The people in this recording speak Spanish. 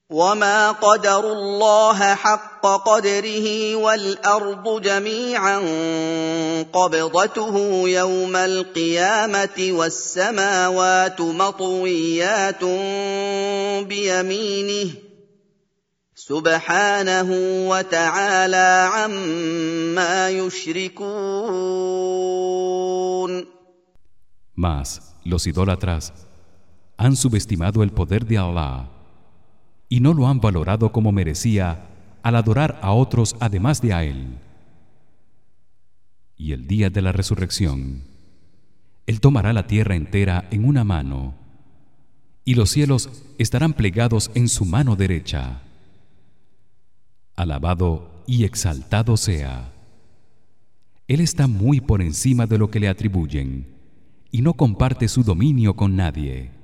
وما قدروا الله حق قدره والأرض جميعا قبضته يوم القيامة والسماوات مطويات بيمينه سبحانه وتعالى عما يشركون. Mas los idólatras han subestimado el poder de Allah y no lo han valorado como merecía al adorar a otros además de a él. Y el día de la resurrección, él tomará la tierra entera en una mano y los cielos estarán plegados en su mano derecha. Alabado y exaltado sea. Él está muy por encima de lo que le atribuyen y no comparte su dominio con nadie.